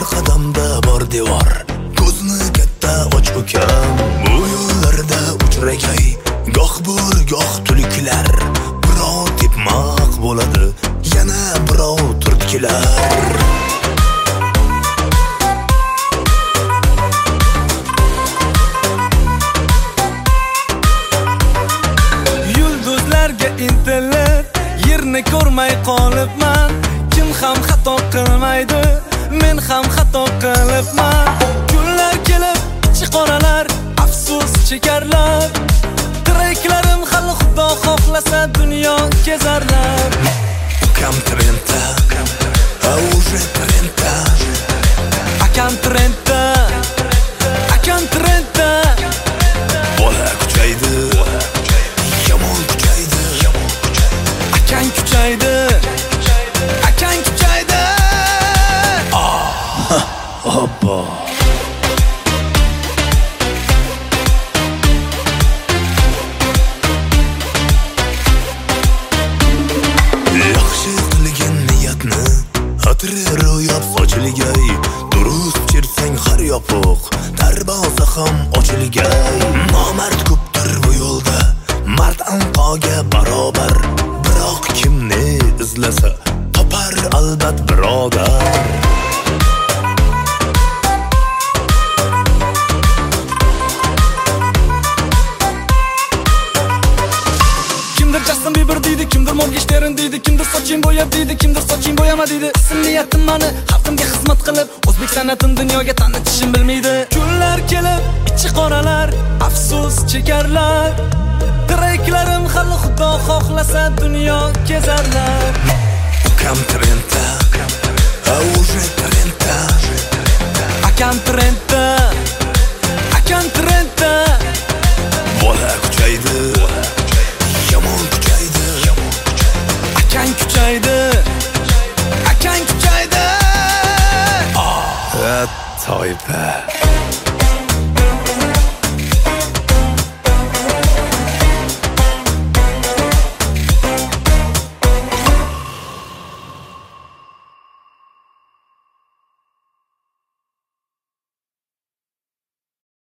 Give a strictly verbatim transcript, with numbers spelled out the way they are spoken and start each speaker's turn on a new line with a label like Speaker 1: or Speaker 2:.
Speaker 1: har qadamda bor devor. Ko'zni katta och ukam, bu yo'llarda uchragay, goh bur goh tulkilar. Birov tepmoq bo'ladi, yana birov turtkilar.
Speaker 2: Yulduzlarga intilib, yerni ko'rmay qolibman. Kim ham xato qilmaydi, men ham xato qilibman. Kunlar kelib, ichi qoralar, afsus chekarlar. Tiraklarim hali Xudo xohlasa dunyo kezarlar.
Speaker 1: Ukam trendda, a уже trendda.
Speaker 2: Akam trendda, akam trendda.
Speaker 1: Bola kuchaydi, yomon kuchaydi.
Speaker 2: Akang kuchaydi, akang kuchaydi.
Speaker 1: Ah, hoppa. Yaxshi qilgan niyatni atri ro'yab sochilgay. Durust chirsang har yopiq, darvoza ham ochilgay. Nomard ko'pdir bu yo'lda, mard anqoga barobar. Biroq kimni izlasa, topar albat birodar.
Speaker 2: Kimdir Justin Bieber deydi, kimdir Morgenstern deydi, kimdir soching bo'yab deydi, kimdir soching bo'yama deydi. Ism niyatim mani xalqimga xizmat qilib, o'zbek san'atini dunyoga tanitishim bilmaydi. Kunlar kelib, ichi qoralar, afsus chekarlar. Tiraklarim hali Xudo xohlasa dunyo kezarlar.
Speaker 1: Ukam trendda, a уже trendda.
Speaker 2: Akam trendda, akam trendda.
Speaker 1: Bola kuchaydi, yomon kuchaydi.
Speaker 2: Akang kuchaydi, akang kuchaydi.
Speaker 1: Ah, toypa.